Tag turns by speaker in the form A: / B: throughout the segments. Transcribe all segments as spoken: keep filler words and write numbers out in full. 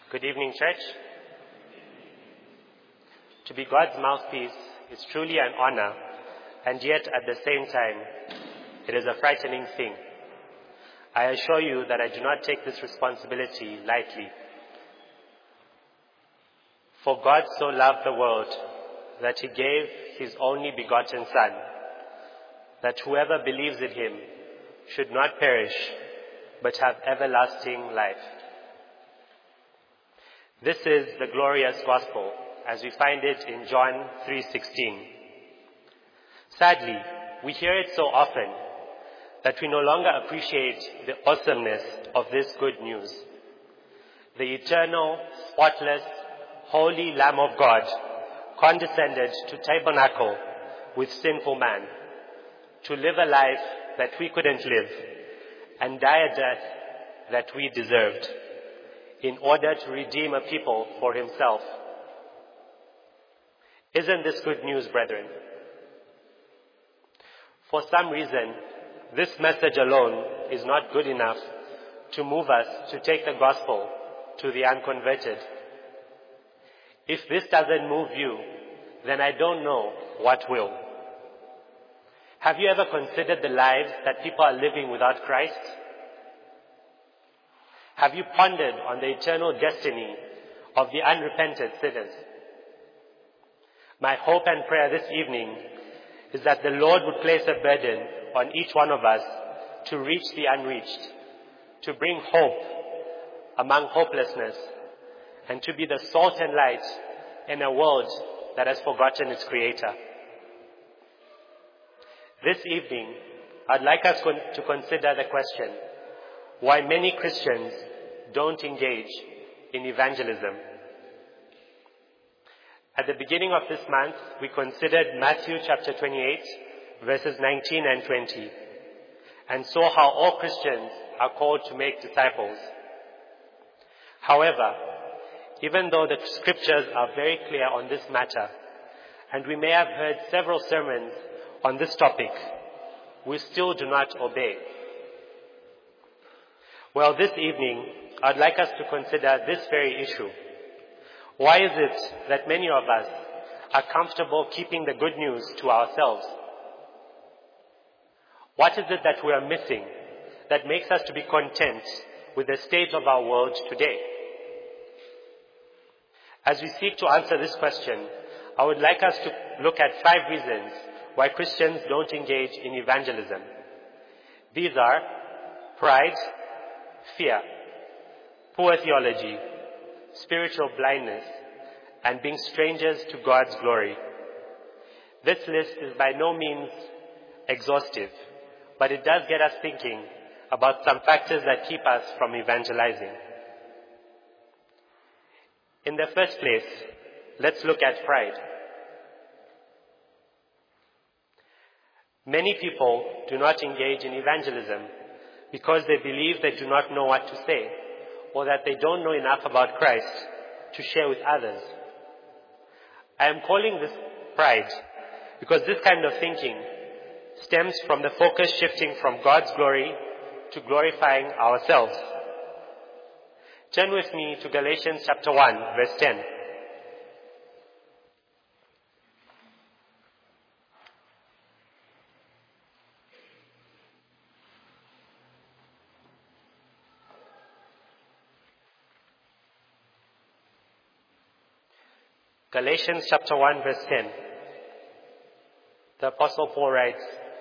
A: Good evening, church. To be God's mouthpiece is truly an honor, and yet at the same time, it is a frightening thing. I assure you that I do not take this responsibility lightly. For God so loved the world that he gave his only begotten Son, that whoever believes in him should not perish, but have everlasting life. This is the glorious gospel, as we find it in John three sixteen. Sadly, we hear it so often that we no longer appreciate the awesomeness of this good news. The eternal, spotless, holy Lamb of God condescended to tabernacle with sinful man, to live a life that we couldn't live, and die a death that we deserved, in order to redeem a people for himself. Isn't this good news, brethren? For some reason, this message alone is not good enough to move us to take the gospel to the unconverted. If this doesn't move you, then I don't know what will. Have you ever considered the lives that people are living without Christ? Have you pondered on the eternal destiny of the unrepentant sinners? My hope and prayer this evening is that the Lord would place a burden on each one of us to reach the unreached, to bring hope among hopelessness, and to be the salt and light in a world that has forgotten its Creator. This evening, I'd like us to consider the question, why many Christians don't engage in evangelism. At the beginning of this month, we considered Matthew chapter twenty-eight, verses nineteen and twenty, and saw how all Christians are called to make disciples. However, even though the scriptures are very clear on this matter, and we may have heard several sermons on this topic, we still do not obey. Well, this evening, I'd like us to consider this very issue. Why is it that many of us are comfortable keeping the good news to ourselves? What is it that we are missing that makes us to be content with the state of our world today? As we seek to answer this question, I would like us to look at five reasons why Christians don't engage in evangelism. These are pride, fear, poor theology, spiritual blindness, and being strangers to God's glory. This list is by no means exhaustive, but it does get us thinking about some factors that keep us from evangelizing. In the first place, let's look at pride. Many people do not engage in evangelism because they believe they do not know what to say, or that they don't know enough about Christ to share with others. I am calling this pride because this kind of thinking stems from the focus shifting from God's glory to glorifying ourselves. Turn with me to Galatians chapter one, verse ten. Galatians chapter one, verse ten. The Apostle Paul writes,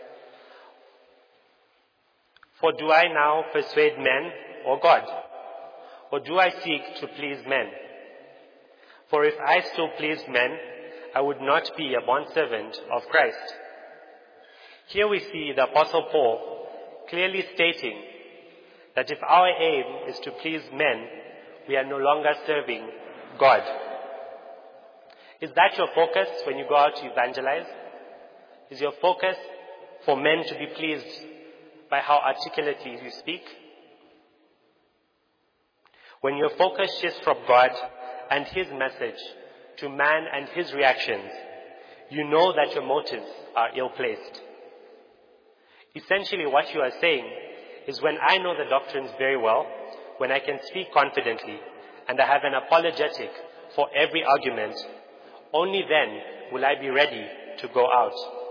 A: "For do I now persuade men or God? Or do I seek to please men? For if I still pleased men, I would not be a bondservant of Christ." Here we see the Apostle Paul clearly stating that if our aim is to please men, we are no longer serving God. Is that your focus when you go out to evangelize? Is your focus for men to be pleased by how articulately you speak? When your focus shifts from God and his message to man and his reactions, you know that your motives are ill-placed. Essentially, what you are saying is, when I know the doctrines very well, when I can speak confidently, and I have an apologetic for every argument, only then will I be ready to go out.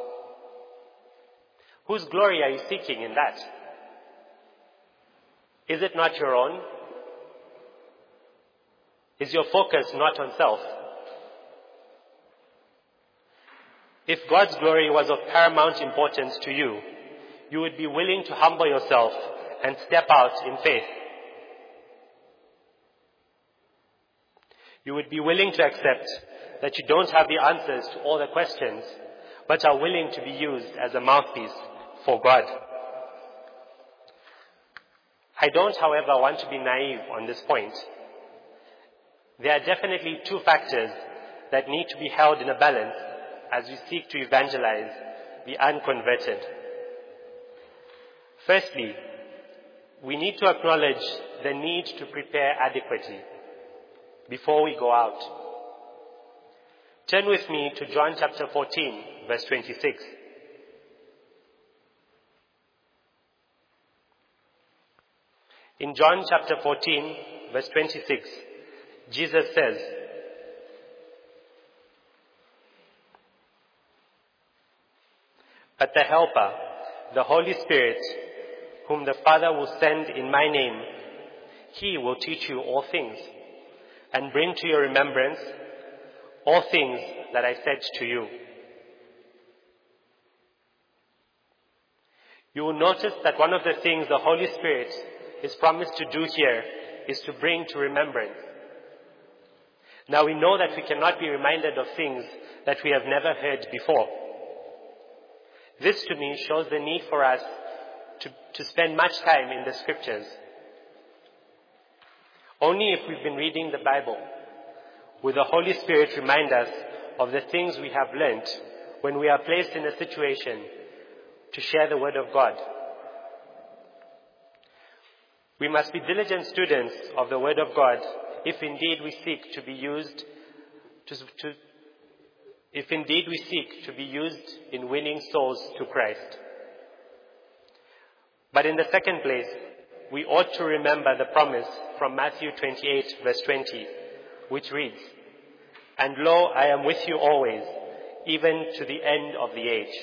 A: Whose glory are you seeking in that? Is it not your own? Is your focus not on self? If God's glory was of paramount importance to you, you would be willing to humble yourself and step out in faith. You would be willing to accept that you don't have the answers to all the questions, but are willing to be used as a mouthpiece for God. I don't, however, want to be naive on this point. There are definitely two factors that need to be held in a balance as we seek to evangelize the unconverted. Firstly, we need to acknowledge the need to prepare adequately before we go out. Turn with me to John chapter fourteen, verse twenty-six. In John chapter fourteen, verse twenty-six, Jesus says, "But the Helper, the Holy Spirit, whom the Father will send in my name, he will teach you all things, and bring to your remembrance all things that I said to you." You will notice that one of the things the Holy Spirit is promised to do here is to bring to remembrance. Now we know that we cannot be reminded of things that we have never heard before. This to me shows the need for us to, to spend much time in the scriptures. Only if we've been reading the Bible will the Holy Spirit remind us of the things we have learnt when we are placed in a situation to share the Word of God. We must be diligent students of the Word of God if indeed we seek to be used to, to if indeed we seek to be used in winning souls to Christ. But in the second place, we ought to remember the promise from Matthew twenty-eight, verse twenty, which reads, "And lo, I am with you always, even to the end of the age."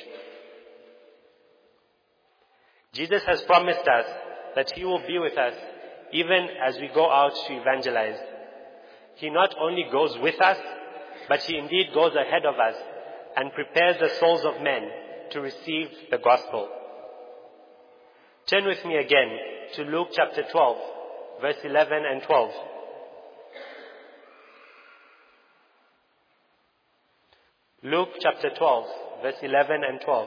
A: Jesus has promised us that he will be with us even as we go out to evangelize. He not only goes with us, but he indeed goes ahead of us and prepares the souls of men to receive the gospel. Turn with me again to Luke chapter twelve, verse eleven and twelve. Luke chapter twelve, verse eleven and twelve.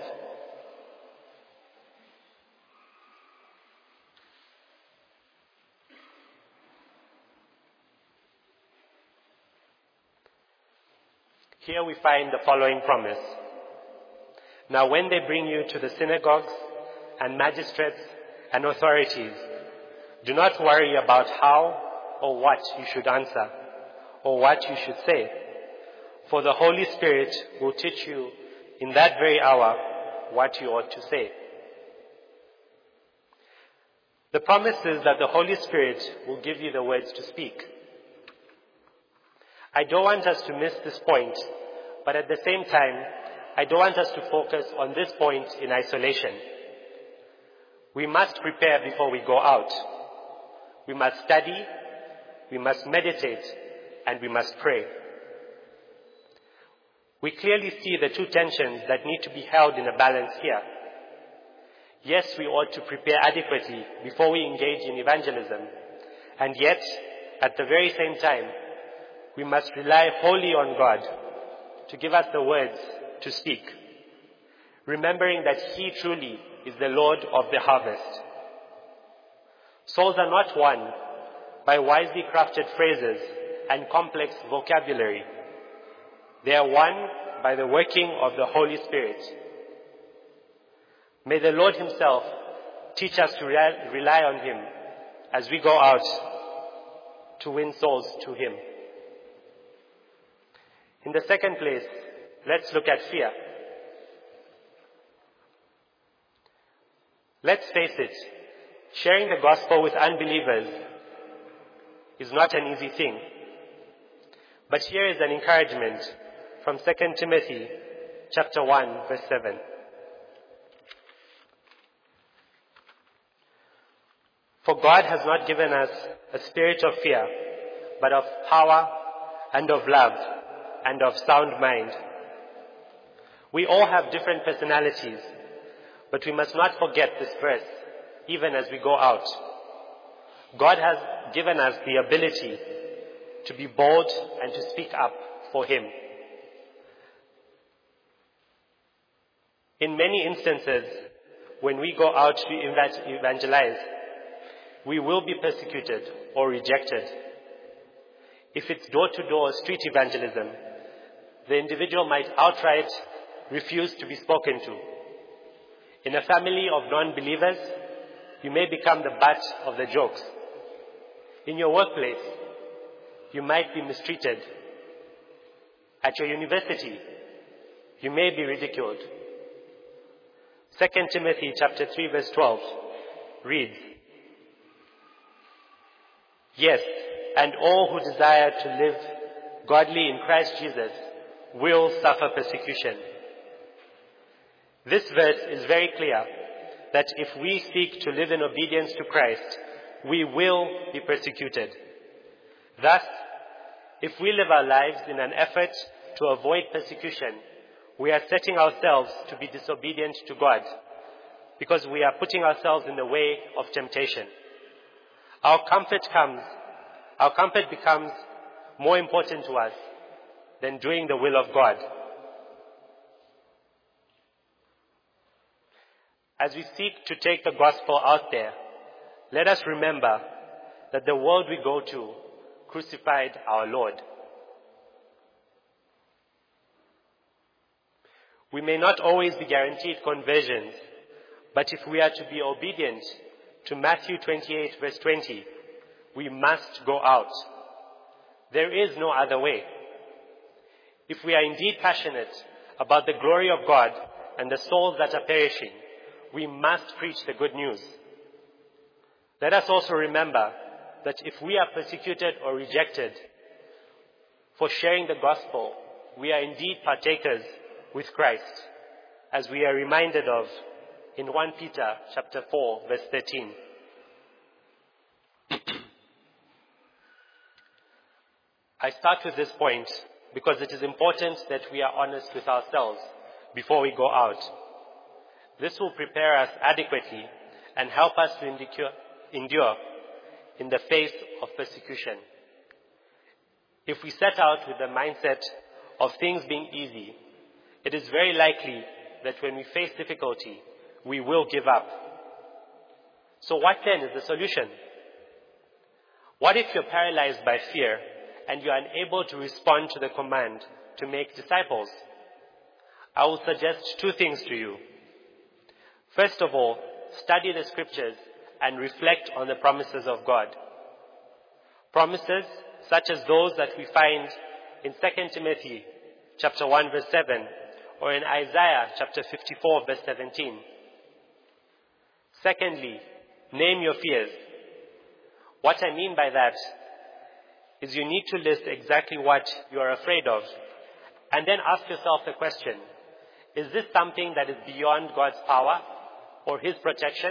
A: Here we find the following promise. "Now when they bring you to the synagogues and magistrates and authorities, do not worry about how or what you should answer or what you should say, for the Holy Spirit will teach you in that very hour what you ought to say." The promise is that the Holy Spirit will give you the words to speak. I don't want us to miss this point, but at the same time, I don't want us to focus on this point in isolation. We must prepare before we go out. We must study, we must meditate, and we must pray. We clearly see the two tensions that need to be held in a balance here. Yes, we ought to prepare adequately before we engage in evangelism, and yet, at the very same time, we must rely wholly on God to give us the words to speak, remembering that he truly is the Lord of the harvest. Souls are not won by wisely crafted phrases and complex vocabulary. They are won by the working of the Holy Spirit. May the Lord himself teach us to re- rely on him as we go out to win souls to him. In the second place, let's look at fear. Let's face it, sharing the gospel with unbelievers is not an easy thing. But here is an encouragement from Second Timothy chapter one, verse seven. For God has not given us a spirit of fear, but of power and of love and of sound mind. We all have different personalities, but we must not forget this verse, even as we go out. God has given us the ability to be bold and to speak up for Him. In many instances, when we go out to evangelize, we will be persecuted or rejected. If it's door-to-door street evangelism, the individual might outright refuse to be spoken to. In a family of non-believers, you may become the butt of the jokes. In your workplace, you might be mistreated. At your university, you may be ridiculed. Second Timothy chapter three verse twelve reads, "Yes, and all who desire to live godly in Christ Jesus will suffer persecution." This verse is very clear that if we seek to live in obedience to Christ, we will be persecuted. Thus, if we live our lives in an effort to avoid persecution, we are setting ourselves to be disobedient to God because we are putting ourselves in the way of temptation. Our comfort comes, our comfort becomes more important to us than doing the will of God. As we seek to take the gospel out there, let us remember that the world we go to crucified our Lord. We may not always be guaranteed conversions, but if we are to be obedient to Matthew twenty-eight verse twenty, we must go out. There is no other way. If we are indeed passionate about the glory of God and the souls that are perishing, we must preach the good news. Let us also remember that if we are persecuted or rejected for sharing the gospel, we are indeed partakers with Christ, as we are reminded of in First Peter chapter four, verse thirteen. I start with this point because it is important that we are honest with ourselves before we go out. This will prepare us adequately and help us to endure, endure in the face of persecution. If we set out with the mindset of things being easy, it is very likely that when we face difficulty, we will give up. So what then is the solution? What if you're paralyzed by fear and you're unable to respond to the command to make disciples? I will suggest two things to you. First of all, study the scriptures and reflect on the promises of God. Promises such as those that we find in Second Timothy chapter one verse seven or in Isaiah chapter fifty-four verse seventeen. Secondly, name your fears. What I mean by that is you need to list exactly what you are afraid of and then ask yourself the question, is this something that is beyond God's power or His protection?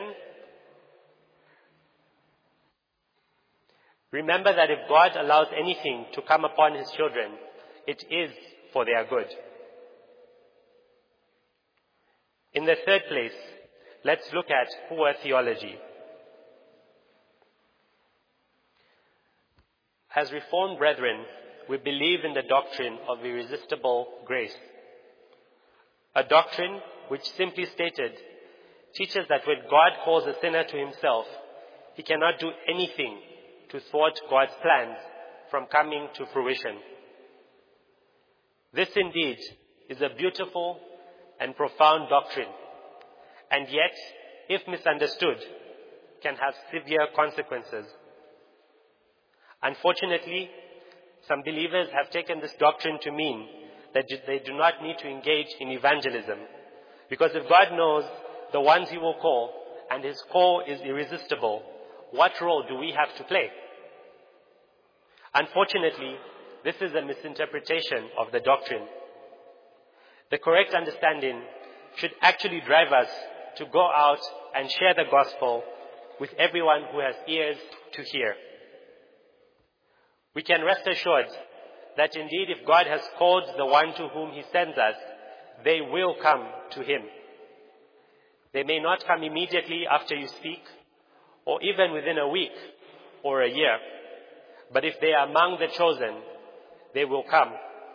A: Remember that if God allows anything to come upon His children, it is for their good. In the third place, let's look at poor theology. As Reformed brethren, we believe in the doctrine of irresistible grace. A doctrine which, simply stated, teaches that when God calls a sinner to Himself, He cannot do anything to thwart God's plans from coming to fruition. This indeed is a beautiful and profound doctrine, and yet, if misunderstood, can have severe consequences. Unfortunately, some believers have taken this doctrine to mean that they do not need to engage in evangelism, because if God knows the ones He will call, and His call is irresistible, what role do we have to play? Unfortunately, this is a misinterpretation of the doctrine. The correct understanding should actually drive us to go out and share the gospel with everyone who has ears to hear. We can rest assured that indeed if God has called the one to whom he sends us, they will come to him. They may not come immediately after you speak, or even within a week or a year, but if they are among the chosen, they will come.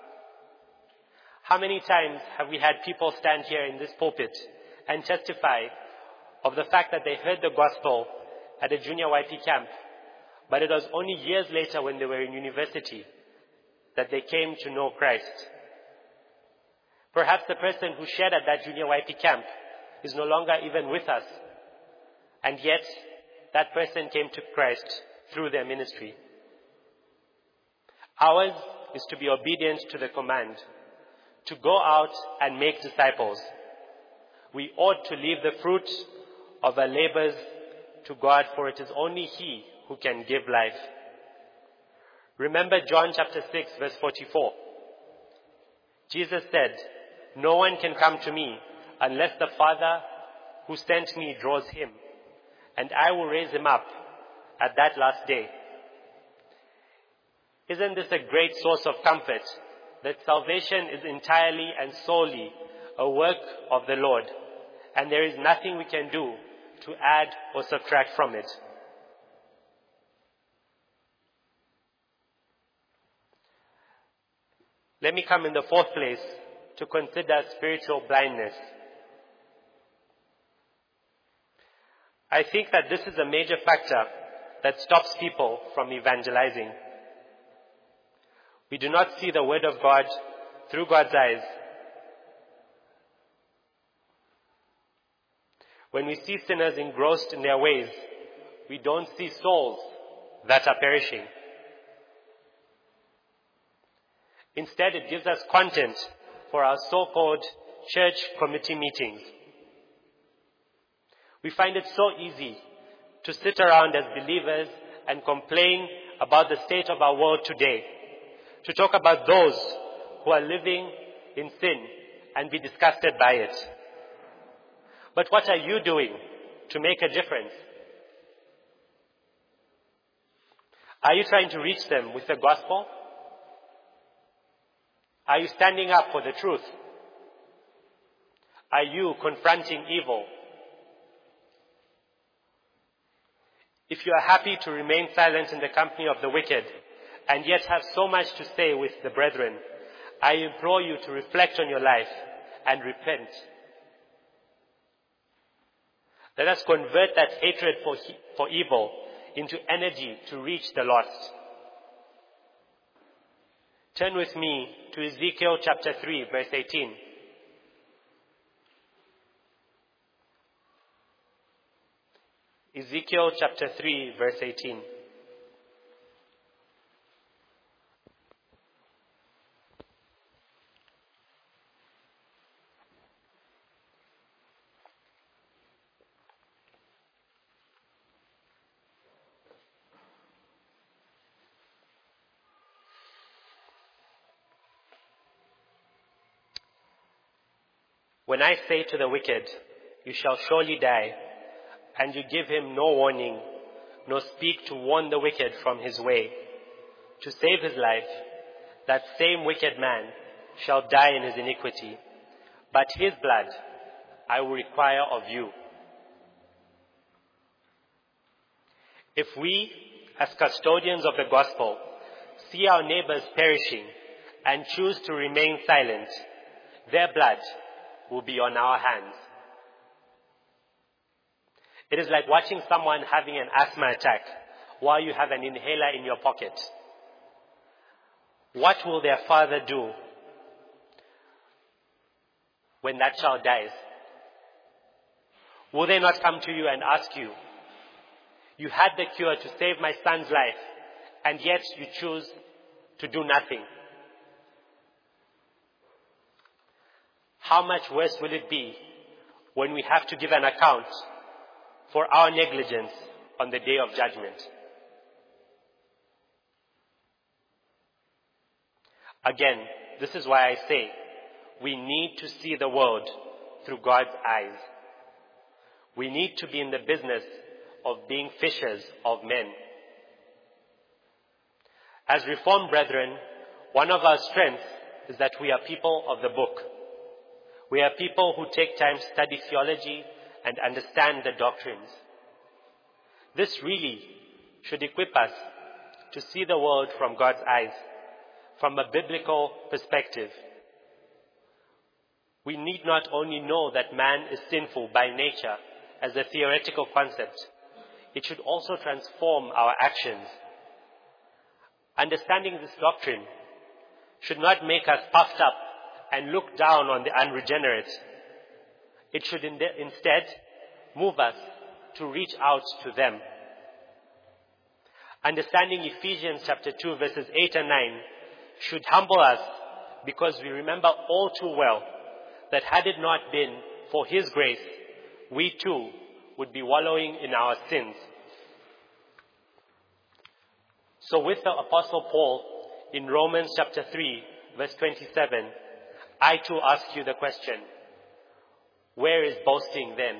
A: How many times have we had people stand here in this pulpit and testify of the fact that they heard the gospel at a junior Y P camp, but it was only years later when they were in university that they came to know Christ? Perhaps the person who shared at that junior Y P camp is no longer even with us, and yet that person came to Christ through their ministry. Ours is to be obedient to the command, to go out and make disciples. We ought to leave the fruit of our labors to God, for it is only he who can give life. Remember John chapter six, verse forty-four. Jesus said, "No one can come to me unless the Father who sent me draws him, and I will raise him up at that last day." Isn't this a great source of comfort, that salvation is entirely and solely a work of the Lord, and there is nothing we can do to add or subtract from it? Let me come in the fourth place to consider spiritual blindness. I think that this is a major factor that stops people from evangelizing. We do not see the word of God through God's eyes. When we see sinners engrossed in their ways, we don't see souls that are perishing. Instead, it gives us content for our so-called church committee meetings. We find it so easy to sit around as believers and complain about the state of our world today, to talk about those who are living in sin and be disgusted by it. But what are you doing to make a difference? Are you trying to reach them with the gospel? Are you standing up for the truth? Are you confronting evil? If you are happy to remain silent in the company of the wicked, and yet have so much to say with the brethren, I implore you to reflect on your life and repent. Let us convert that hatred for, for evil into energy to reach the lost. Turn with me to Ezekiel chapter three, verse eighteen. Ezekiel chapter three, verse eighteen. When I say to the wicked, you shall surely die, and you give him no warning, nor speak to warn the wicked from his way, to save his life, that same wicked man shall die in his iniquity, but his blood I will require of you. If we, as custodians of the gospel, see our neighbors perishing and choose to remain silent, their blood will be on our hands. It is like watching someone having an asthma attack while you have an inhaler in your pocket. What will their father do when that child dies? Will they not come to you and ask you, you had the cure to save my son's life, and yet you choose to do nothing? How much worse will it be when we have to give an account for our negligence on the day of judgment? Again, this is why I say we need to see the world through God's eyes. We need to be in the business of being fishers of men. As Reformed brethren, one of our strengths is that we are people of the book. We are people who take time to study theology and understand the doctrines. This really should equip us to see the world from God's eyes, from a biblical perspective. We need not only know that man is sinful by nature as a theoretical concept, it should also transform our actions. Understanding this doctrine should not make us puffed up and look down on the unregenerate. It should in de- instead move us to reach out to them. Understanding Ephesians chapter two verses eight and nine should humble us, because we remember all too well that had it not been for His grace, we too would be wallowing in our sins. So with the Apostle Paul in Romans chapter three verse twenty-seven, I too ask you the question, where is boasting then?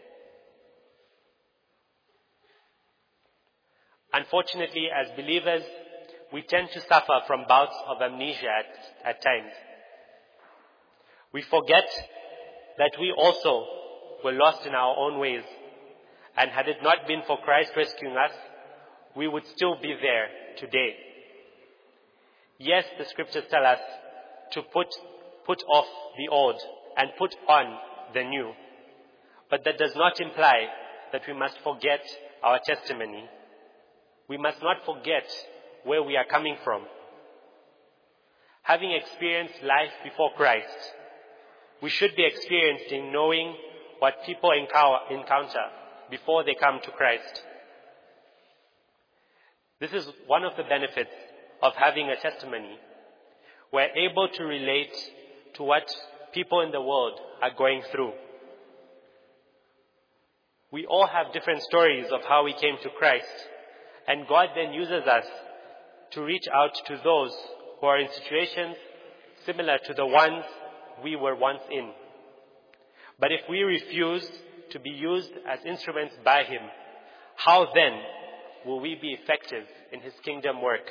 A: Unfortunately, as believers, we tend to suffer from bouts of amnesia at, at times. We forget that we also were lost in our own ways, and had it not been for Christ rescuing us, we would still be there today. Yes, the scriptures tell us to put, put off the old and put on the new. But that does not imply that we must forget our testimony. We must not forget where we are coming from. Having experienced life before Christ, we should be experienced in knowing what people encounter before they come to Christ. This is one of the benefits of having a testimony. We're able to relate to what people in the world are going through. We all have different stories of how we came to Christ, and God then uses us to reach out to those who are in situations similar to the ones we were once in. But if we refuse to be used as instruments by Him, how then will we be effective in His kingdom work?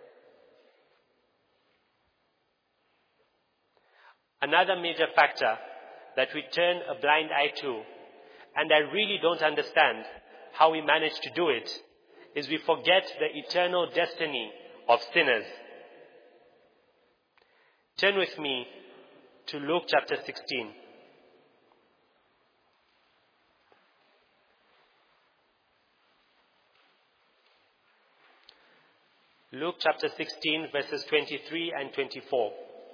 A: Another major factor that we turn a blind eye to, and I really don't understand how we manage to do it, is we forget the eternal destiny of sinners. Turn with me to Luke chapter sixteen. Luke chapter sixteen verses twenty-three and twenty-four.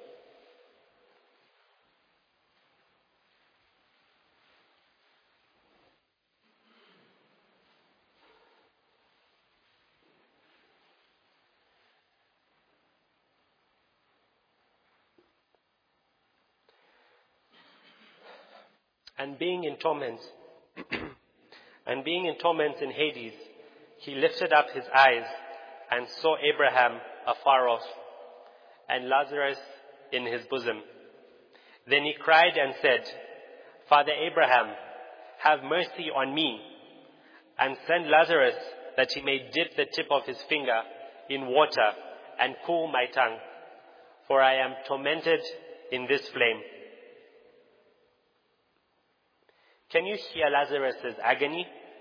A: And being in torment, and being in torment in Hades, he lifted up his eyes and saw Abraham afar off, and Lazarus in his bosom. Then he cried and said, Father Abraham, have mercy on me, and send Lazarus that he may dip the tip of his finger in water and cool my tongue, for I am tormented in this flame. Can you hear Lazarus' agony?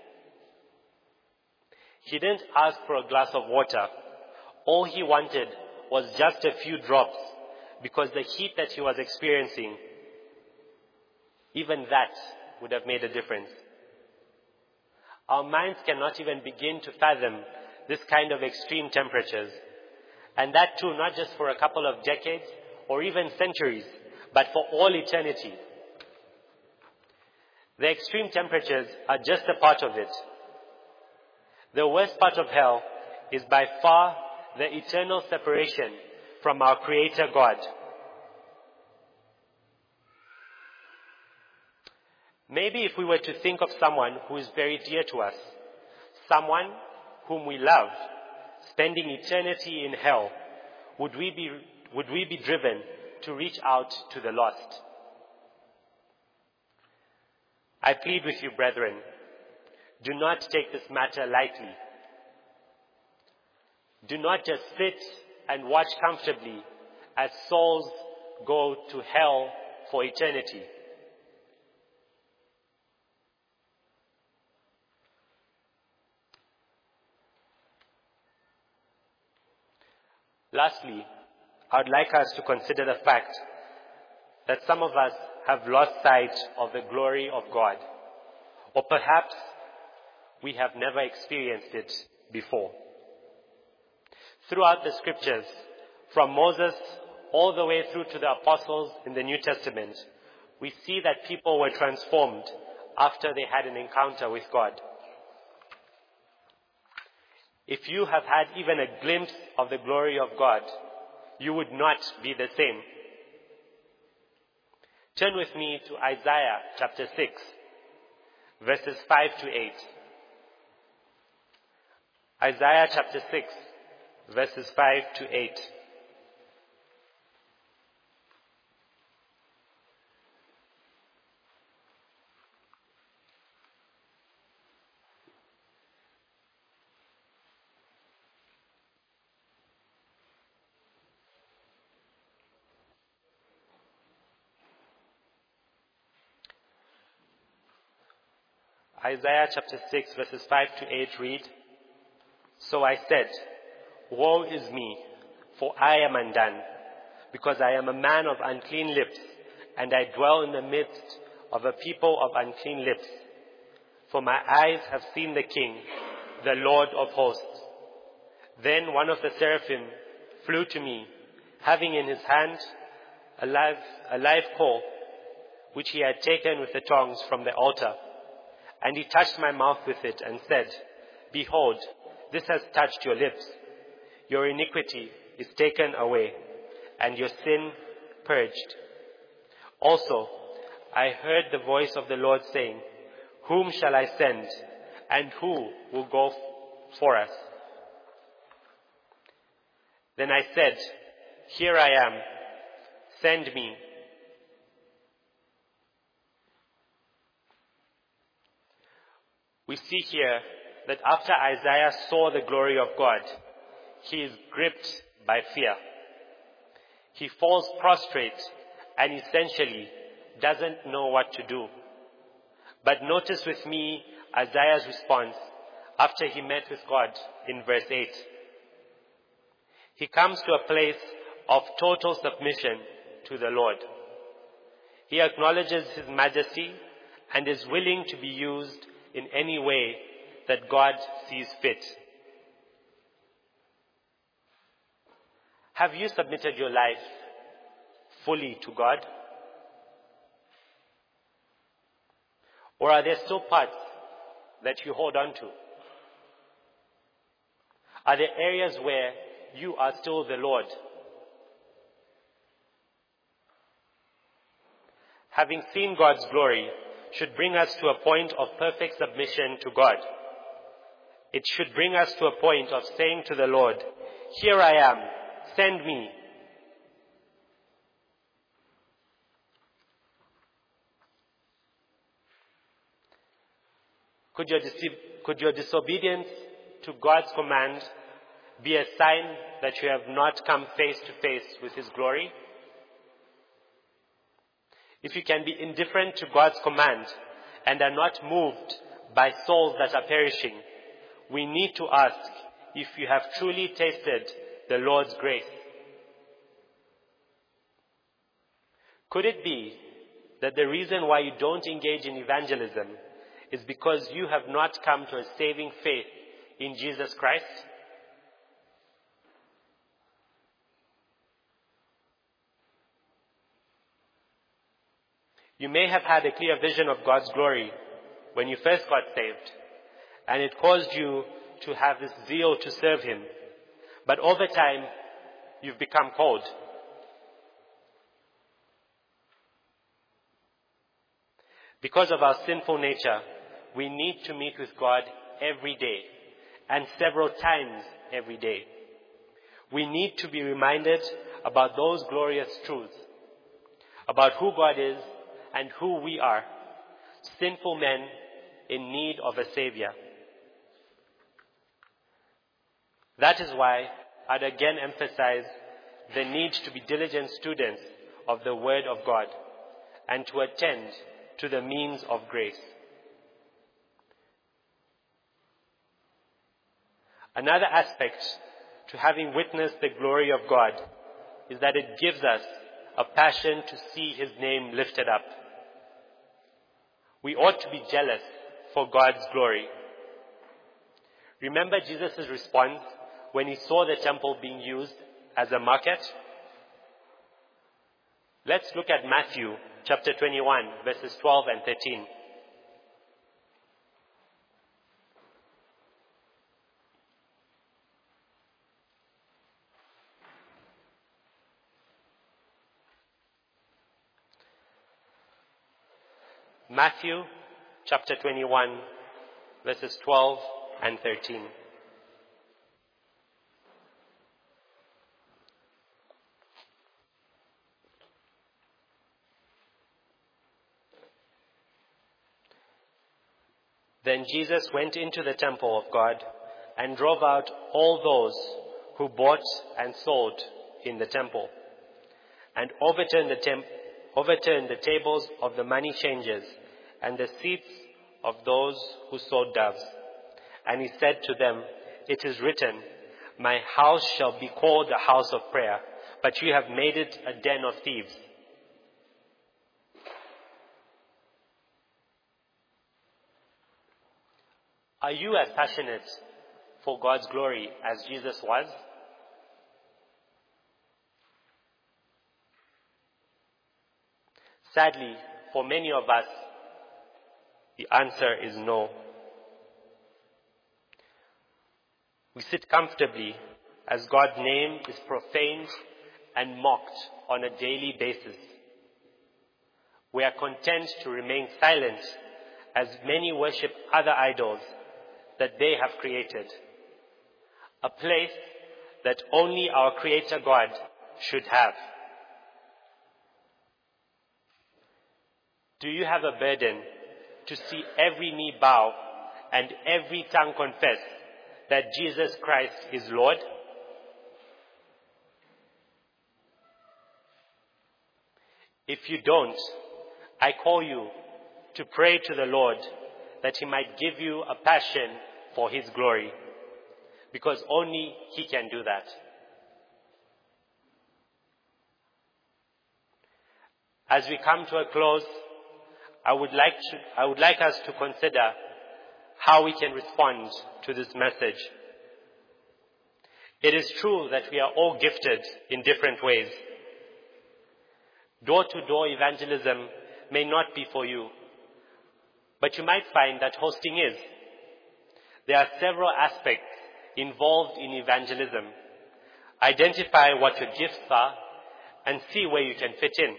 A: He didn't ask for a glass of water. All he wanted was just a few drops, because the heat that he was experiencing, even that would have made a difference. Our minds cannot even begin to fathom this kind of extreme temperatures, and that too not just for a couple of decades or even centuries, but for all eternity. The extreme temperatures are just a part of it. The worst part of hell is by far the eternal separation from our Creator God. Maybe if we were to think of someone who is very dear to us, someone whom we love, spending eternity in hell, would we be would we be driven to reach out to the lost? I plead with you, brethren, do not take this matter lightly. Do not just sit and watch comfortably as souls go to hell for eternity. Lastly, I would like us to consider the fact that some of us have lost sight of the glory of God, or perhaps we have never experienced it before. Throughout the scriptures, from Moses all the way through to the apostles in the New Testament, we see that people were transformed after they had an encounter with God. If you have had even a glimpse of the glory of God, you would not be the same. Turn with me to Isaiah chapter six, verses five to eight. Isaiah chapter six, verses five to eight. Isaiah chapter six, verses five to eight read, "So I said, Woe is me, for I am undone, because I am a man of unclean lips, and I dwell in the midst of a people of unclean lips. For my eyes have seen the King, the Lord of hosts." Then one of the seraphim flew to me, having in his hand a live, a live coal, which he had taken with the tongs from the altar. And he touched my mouth with it and said, "Behold, this has touched your lips. Your iniquity is taken away, and your sin purged." Also, I heard the voice of the Lord saying, "Whom shall I send, and who will go for us?" Then I said, "Here I am, send me." We see here that after Isaiah saw the glory of God, he is gripped by fear. He falls prostrate and essentially doesn't know what to do. But notice with me Isaiah's response after he met with God in verse eight. He comes to a place of total submission to the Lord. He acknowledges his majesty and is willing to be used in any way that God sees fit. Have you submitted your life fully to God? Or are there still parts that you hold on to? Are there areas where you are still the Lord? Having seen God's glory should bring us to a point of perfect submission to God. It should bring us to a point of saying to the Lord, "Here I am, send me." Could your, dis- could your disobedience to God's command be a sign that you have not come face to face with His glory? If you can be indifferent to God's command and are not moved by souls that are perishing, we need to ask if you have truly tasted the Lord's grace. Could it be that the reason why you don't engage in evangelism is because you have not come to a saving faith in Jesus Christ? You may have had a clear vision of God's glory when you first got saved, and it caused you to have this zeal to serve Him. But over time, you've become cold. Because of our sinful nature, we need to meet with God every day, and several times every day. We need to be reminded about those glorious truths, about who God is and who we are, sinful men in need of a Savior. That is why I'd again emphasize the need to be diligent students of the Word of God and to attend to the means of grace. Another aspect to having witnessed the glory of God is that it gives us a passion to see His name lifted up. We ought to be jealous for God's glory. Remember Jesus' response when He saw the temple being used as a market? Let's look at Matthew chapter twenty-one, verses twelve and thirteen. Matthew chapter twenty-one, verses twelve and thirteen. Then Jesus went into the temple of God and drove out all those who bought and sold in the temple, and overturned the, temp- overturned the tables of the money changers and the seats of those who sold doves. And He said to them, "It is written, 'My house shall be called a house of prayer,' but you have made it a den of thieves." Are you as passionate for God's glory as Jesus was? Sadly, for many of us, the answer is no. We sit comfortably as God's name is profaned and mocked on a daily basis. We are content to remain silent as many worship other idols that they have created, a place that only our Creator God should have. Do you have a burden to see every knee bow and every tongue confess that Jesus Christ is Lord? If you don't, I call you to pray to the Lord that He might give you a passion for His glory, because only He can do that. As we come to a close, I would like to, I would like us to consider how we can respond to this message. It is true that we are all gifted in different ways. Door-to-door evangelism may not be for you, but you might find that hosting is. There are several aspects involved in evangelism. Identify what your gifts are and see where you can fit in.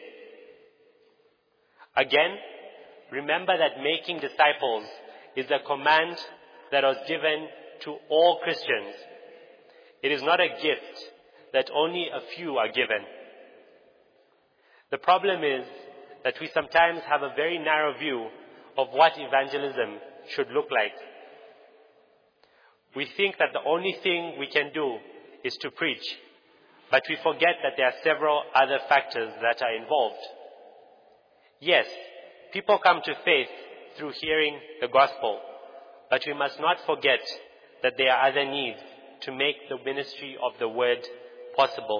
A: Again, remember that making disciples is a command that was given to all Christians. It is not a gift that only a few are given. The problem is that we sometimes have a very narrow view of what evangelism should look like. We think that the only thing we can do is to preach, but we forget that there are several other factors that are involved. Yes, people come to faith through hearing the gospel, but we must not forget that there are other needs to make the ministry of the word possible.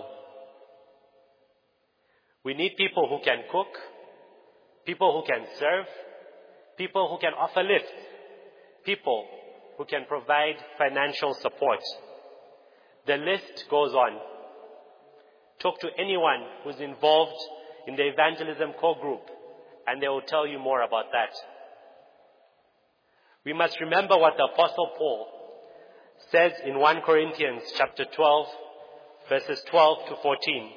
A: We need people who can cook, people who can serve, people who can offer lifts, people who can provide financial support. The list goes on. Talk to anyone who's involved in the evangelism core group, and they will tell you more about that. We must remember what the Apostle Paul says in First Corinthians chapter twelve, verses twelve to fourteen.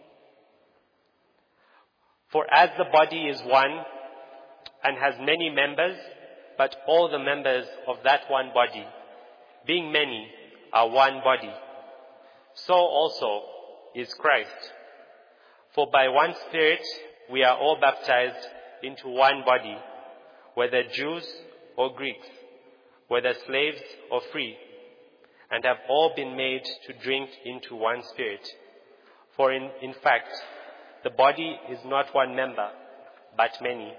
A: For as the body is one and has many members, but all the members of that one body, being many, are one body, so also is Christ. For by one Spirit we are all baptized into one body, whether Jews or Greeks, whether slaves or free, and have all been made to drink into one Spirit. For in, in fact, the body is not one member, but many.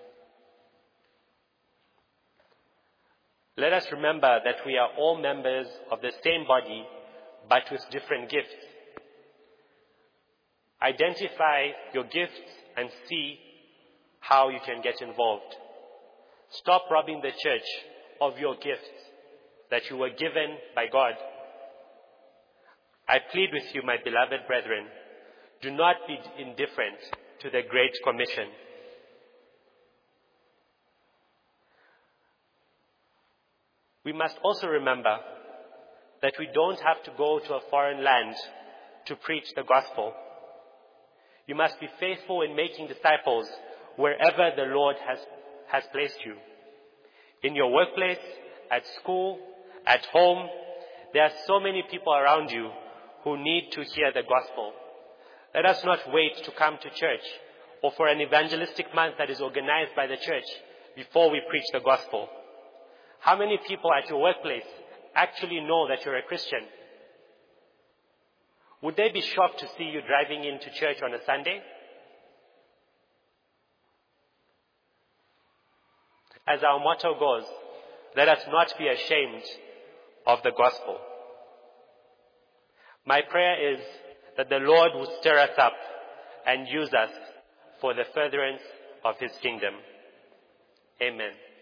A: Let us remember that we are all members of the same body, but with different gifts. Identify your gifts and see how you can get involved. Stop robbing the church of your gifts that you were given by God. I plead with you, my beloved brethren, do not be indifferent to the Great Commission. We must also remember that we don't have to go to a foreign land to preach the gospel. You must be faithful in making disciples wherever the Lord has, has placed you. In your workplace, at school, at home, there are so many people around you who need to hear the gospel. Let us not wait to come to church or for an evangelistic month that is organized by the church before we preach the gospel. How many people at your workplace actually know that you're a Christian? Would they be shocked to see you driving into church on a Sunday? As our motto goes, let us not be ashamed of the gospel. My prayer is that the Lord will stir us up and use us for the furtherance of his kingdom. Amen.